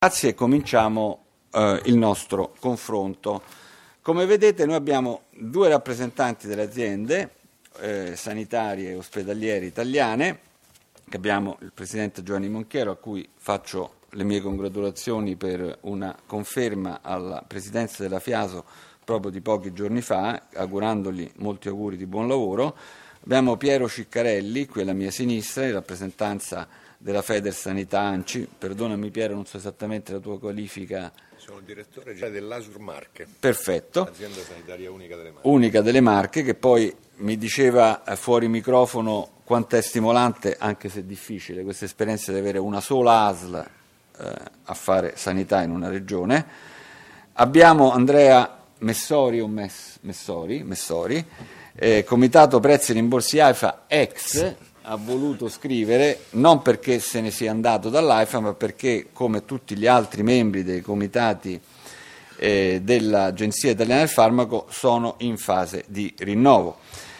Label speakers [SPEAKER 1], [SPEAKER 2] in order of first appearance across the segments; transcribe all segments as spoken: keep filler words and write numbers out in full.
[SPEAKER 1] Grazie e cominciamo eh, il nostro confronto. Come vedete noi abbiamo due rappresentanti delle aziende eh, sanitarie e ospedaliere italiane, che abbiamo il Presidente Giovanni Monchiero, a cui faccio le mie congratulazioni per una conferma alla Presidenza della FIASO proprio di pochi giorni fa, augurandogli molti auguri di buon lavoro. Abbiamo Piero Ciccarelli, qui alla mia sinistra, in rappresentanza della Federsanità ANCI. Perdonami Piero, non so esattamente la tua qualifica.
[SPEAKER 2] Sono il direttore generale dell'Asur Marche.
[SPEAKER 1] Perfetto.
[SPEAKER 2] Azienda sanitaria unica delle Marche.
[SPEAKER 1] Unica delle Marche, che poi mi diceva fuori microfono quanto è stimolante, anche se difficile, questa esperienza di avere una sola A S L eh, a fare sanità in una regione. Abbiamo Andrea Messori, o Mess, Messori, Messori eh, Comitato Prezzi e Rimborsi AIFA ex. Ha voluto scrivere, non perché se ne sia andato dall'AIFA, ma perché, come tutti gli altri membri dei comitati eh, dell'Agenzia Italiana del Farmaco, sono in fase di rinnovo.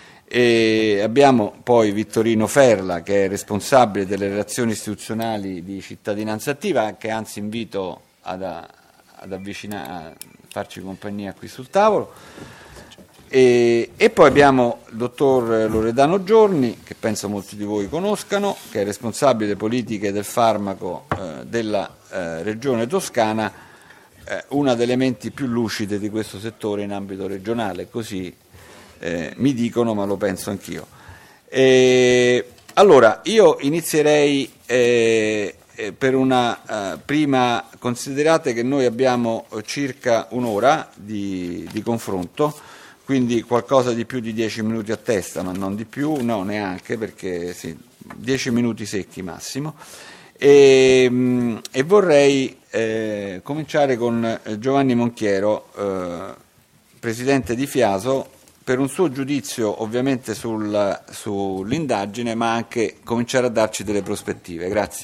[SPEAKER 1] E abbiamo poi Vittorino Ferla, che è responsabile delle relazioni istituzionali di Cittadinanza Attiva, che anzi invito ad, ad avvicinare, a farci compagnia qui sul tavolo. E, e poi abbiamo il dottor Loredano Giorni, che penso molti di voi conoscano, che è responsabile politiche del farmaco eh, della eh, regione Toscana, eh, una delle menti più lucide di questo settore in ambito regionale, così eh, mi dicono, ma lo penso anch'io. E, allora, io inizierei eh, eh, per una eh, prima, considerate che noi abbiamo circa un'ora di, di confronto, quindi qualcosa di più di dieci minuti a testa, ma non di più, no, neanche, perché sì, dieci minuti secchi massimo. E, e vorrei eh, cominciare con Giovanni Monchiero, eh, Presidente di FIASO, per un suo giudizio ovviamente sul, sull'indagine, ma anche cominciare a darci delle prospettive. Grazie.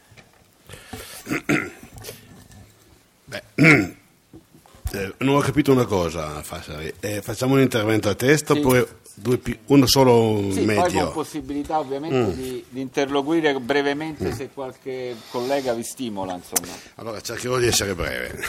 [SPEAKER 3] Beh. Eh, non ho capito una cosa, Fassari. Eh, facciamo un intervento a testa
[SPEAKER 1] sì.
[SPEAKER 3] oppure due, uno solo
[SPEAKER 1] sì,
[SPEAKER 3] medio?
[SPEAKER 1] Poi con possibilità ovviamente mm. di, di interloquire brevemente mm. se qualche collega vi stimola, insomma.
[SPEAKER 3] Allora cercherò di essere breve.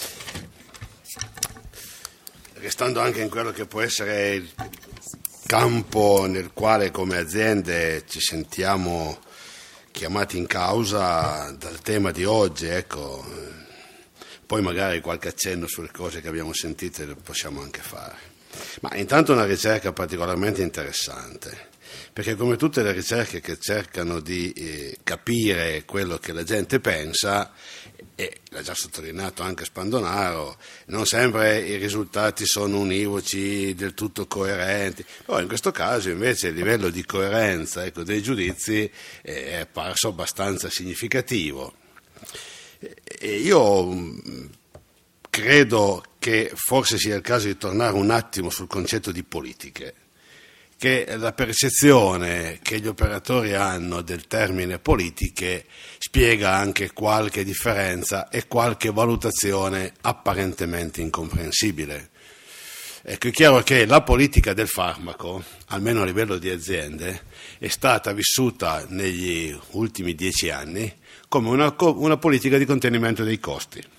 [SPEAKER 3] Restando anche in quello che può essere il campo nel quale come aziende ci sentiamo chiamati in causa dal tema di oggi, ecco. Poi magari qualche accenno sulle cose che abbiamo sentito lo possiamo anche fare. Ma intanto una ricerca particolarmente interessante, perché come tutte le ricerche che cercano di eh, capire quello che la gente pensa, e l'ha già sottolineato anche Spandonaro, non sempre i risultati sono univoci, del tutto coerenti, però in questo caso invece il livello di coerenza, ecco, dei giudizi è apparso abbastanza significativo. E io credo che forse sia il caso di tornare un attimo sul concetto di politiche, che la percezione che gli operatori hanno del termine politiche spiega anche qualche differenza e qualche valutazione apparentemente incomprensibile. Ecco, è chiaro che la politica del farmaco, almeno a livello di aziende, è stata vissuta negli ultimi dieci anni come una, una politica di contenimento dei costi. Il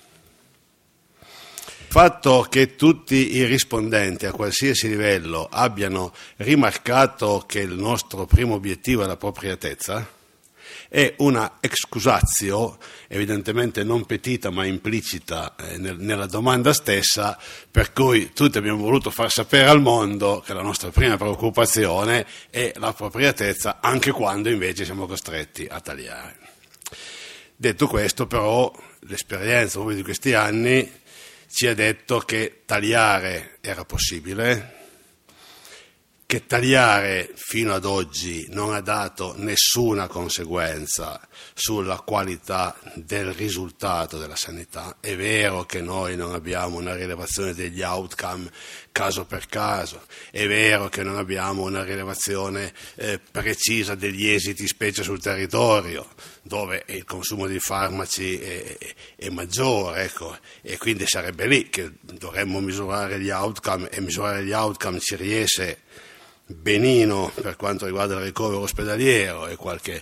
[SPEAKER 3] fatto che tutti i rispondenti a qualsiasi livello abbiano rimarcato che il nostro primo obiettivo è l'appropriatezza è una excusatio, evidentemente non petita ma implicita eh, nel, nella domanda stessa, per cui tutti abbiamo voluto far sapere al mondo che la nostra prima preoccupazione è l'appropriatezza, anche quando invece siamo costretti a tagliare. Detto questo, però, l'esperienza proprio di questi anni ci ha detto che tagliare era possibile, che tagliare fino ad oggi non ha dato nessuna conseguenza sulla qualità del risultato della sanità. È vero che noi non abbiamo una rilevazione degli outcome caso per caso, è vero che non abbiamo una rilevazione eh, precisa degli esiti, specie sul territorio, dove il consumo di farmaci è, è, è maggiore, ecco, e quindi sarebbe lì che dovremmo misurare gli outcome, e misurare gli outcome ci riesce benino per quanto riguarda il ricovero ospedaliero e qualche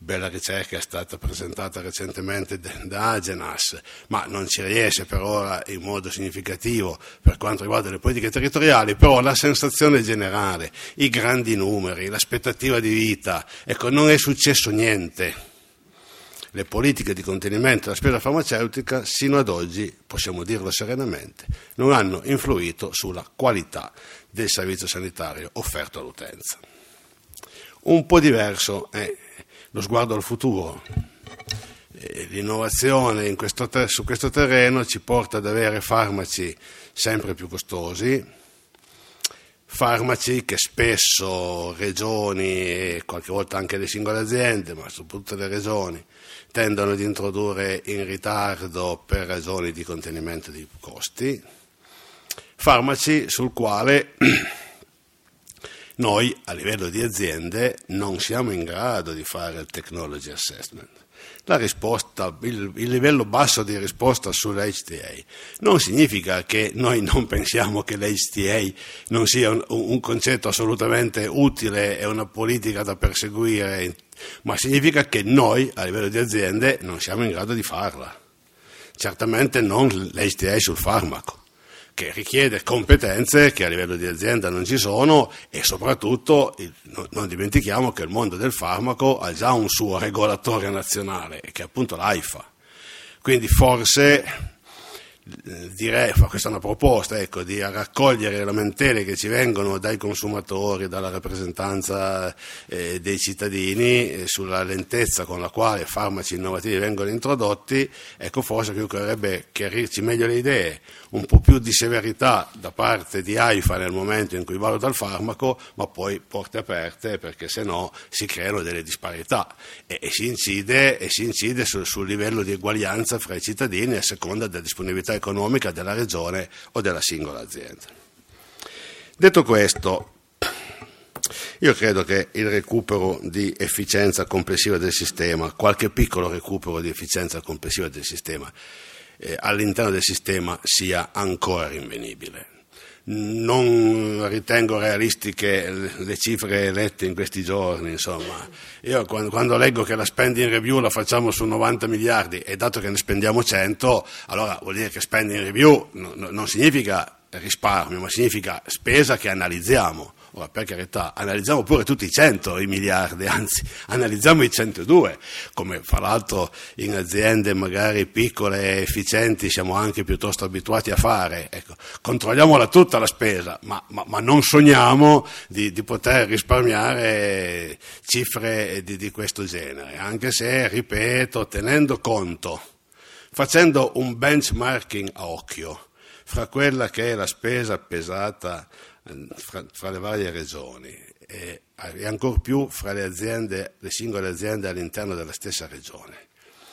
[SPEAKER 3] bella ricerca è stata presentata recentemente da Agenas, ma non ci riesce per ora in modo significativo per quanto riguarda le politiche territoriali. Però la sensazione generale, i grandi numeri, l'aspettativa di vita, ecco, non è successo niente. Le politiche di contenimento della spesa farmaceutica sino ad oggi, possiamo dirlo serenamente, non hanno influito sulla qualità del servizio sanitario offerto all'utenza. Un po' diverso è lo sguardo al futuro. L'innovazione in questo ter- su questo terreno ci porta ad avere farmaci sempre più costosi, farmaci che spesso regioni e qualche volta anche le singole aziende, ma soprattutto le regioni, tendono ad introdurre in ritardo per ragioni di contenimento dei costi, farmaci sul quale noi a livello di aziende non siamo in grado di fare il technology assessment. La risposta, il, il livello basso di risposta sull'H T A non significa che noi non pensiamo che l'H T A non sia un, un concetto assolutamente utile e una politica da perseguire, ma significa che noi a livello di aziende non siamo in grado di farla. Certamente non l'H T A sul farmaco, che richiede competenze che a livello di azienda non ci sono, e soprattutto non dimentichiamo che il mondo del farmaco ha già un suo regolatore nazionale, che è appunto l'AIFA. Quindi forse direi, questa è una proposta, ecco, di raccogliere le lamentele che ci vengono dai consumatori, dalla rappresentanza eh, dei cittadini eh, sulla lentezza con la quale farmaci innovativi vengono introdotti. Ecco, forse che occorrerebbe chiarirci meglio le idee, un po' più di severità da parte di AIFA nel momento in cui valuta il farmaco, ma poi porte aperte, perché se no si creano delle disparità e, e si incide, e si incide sul, sul livello di eguaglianza fra i cittadini a seconda della disponibilità economica della regione o della singola azienda. Detto questo, io credo che il recupero di efficienza complessiva del sistema, qualche piccolo recupero di efficienza complessiva del sistema eh, all'interno del sistema sia ancora rinvenibile. Non ritengo realistiche le cifre lette in questi giorni, insomma. Io quando, quando leggo che la spending review la facciamo su novanta miliardi e dato che ne spendiamo cento, allora vuol dire che spending review no, no, non significa risparmio, ma significa spesa che analizziamo. Ora, per carità, analizziamo pure tutti i cento i miliardi, anzi, analizziamo i centodue, come fra l'altro in aziende magari piccole e efficienti siamo anche piuttosto abituati a fare. Ecco, controlliamola tutta la spesa, ma, ma, ma non sogniamo di, di poter risparmiare cifre di, di questo genere, anche se, ripeto, tenendo conto, facendo un benchmarking a occhio fra quella che è la spesa pesata Fra, fra le varie regioni e, e ancor più fra le aziende, le singole aziende all'interno della stessa regione,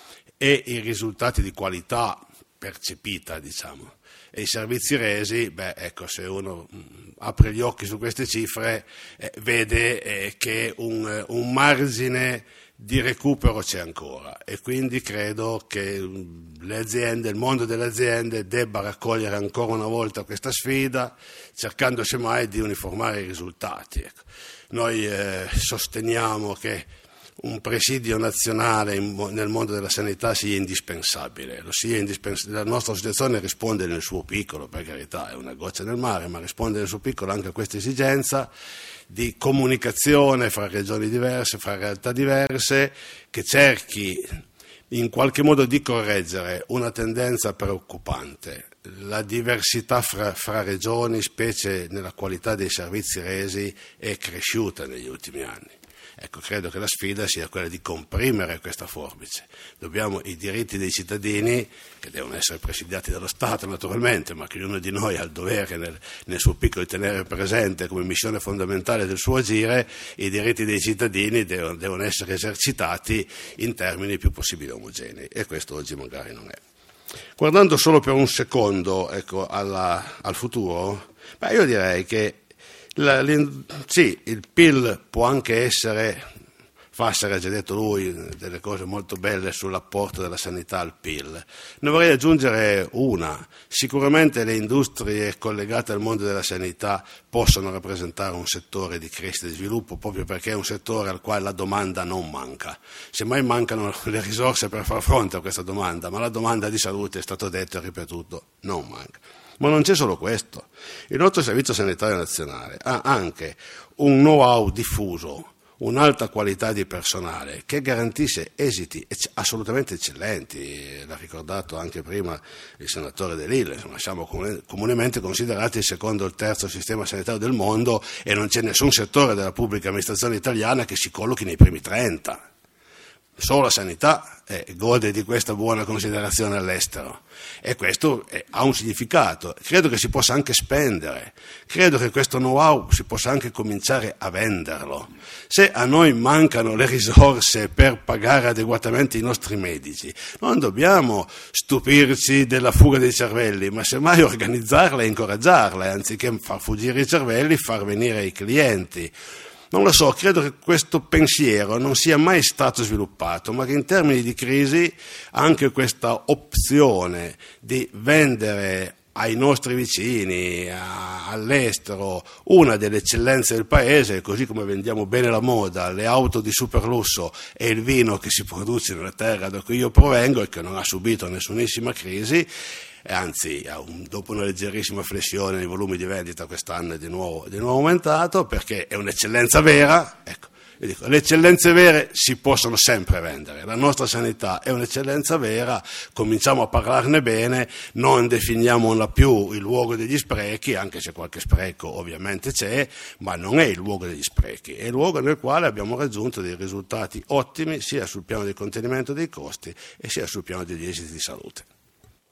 [SPEAKER 3] e i risultati di qualità percepita, diciamo, e i servizi resi, beh, ecco, se uno mh, apre gli occhi su queste cifre eh, vede eh, che un, un margine di recupero c'è ancora, e quindi credo che le aziende, il mondo delle aziende debba raccogliere ancora una volta questa sfida, cercando semmai di uniformare i risultati. Ecco. Noi eh, sosteniamo che un presidio nazionale in, nel mondo della sanità sia indispensabile, lo sia indispens- la nostra associazione risponde nel suo piccolo, per carità è una goccia nel mare, ma risponde nel suo piccolo anche a questa esigenza di comunicazione fra regioni diverse, fra realtà diverse, che cerchi in qualche modo di correggere una tendenza preoccupante. La diversità fra, fra regioni, specie nella qualità dei servizi resi, è cresciuta negli ultimi anni. Ecco, credo che la sfida sia quella di comprimere questa forbice. Dobbiamo i diritti dei cittadini, che devono essere presidiati dallo Stato naturalmente, ma che ognuno di noi ha il dovere nel, nel suo piccolo di tenere presente come missione fondamentale del suo agire, i diritti dei cittadini devono, devono essere esercitati in termini più possibili omogenei, e questo oggi magari non è. Guardando solo per un secondo, ecco, alla, al futuro, beh, io direi che La, sì, il P I L può anche essere Fassero ha già detto lui delle cose molto belle sull'apporto della sanità al P I L. Ne vorrei aggiungere una. Sicuramente le industrie collegate al mondo della sanità possono rappresentare un settore di crescita e di sviluppo, proprio perché è un settore al quale la domanda non manca. Semmai mancano le risorse per far fronte a questa domanda, ma la domanda di salute, è stato detto e ripetuto, non manca. Ma non c'è solo questo. Il nostro Servizio Sanitario Nazionale ha anche un know-how diffuso, un'alta qualità di personale che garantisce esiti assolutamente eccellenti. L'ha ricordato anche prima il senatore De Lille, insomma, siamo comunemente considerati il secondo o il terzo sistema sanitario del mondo e non c'è nessun settore della pubblica amministrazione italiana che si collochi nei primi trenta. Solo la sanità eh, gode di questa buona considerazione all'estero e questo eh, ha un significato. Credo che si possa anche spendere, credo che questo know-how si possa anche cominciare a venderlo. Se a noi mancano le risorse per pagare adeguatamente i nostri medici, non dobbiamo stupirci della fuga dei cervelli, ma semmai organizzarla e incoraggiarla, e anziché far fuggire i cervelli, far venire i clienti. Non lo so, credo che questo pensiero non sia mai stato sviluppato, ma che in termini di crisi anche questa opzione di vendere ai nostri vicini, a, all'estero, una delle eccellenze del paese, così come vendiamo bene la moda, le auto di superlusso e il vino che si produce nella terra da cui io provengo e che non ha subito nessunissima crisi, e anzi dopo una leggerissima flessione nei volumi di vendita quest'anno è di nuovo, di nuovo aumentato, perché è un'eccellenza vera. Ecco, io dico, le eccellenze vere si possono sempre vendere, la nostra sanità è un'eccellenza vera, cominciamo a parlarne bene, non definiamola più il luogo degli sprechi, anche se qualche spreco ovviamente c'è, ma non è il luogo degli sprechi, è il luogo nel quale abbiamo raggiunto dei risultati ottimi sia sul piano del contenimento dei costi e sia sul piano degli esiti di salute.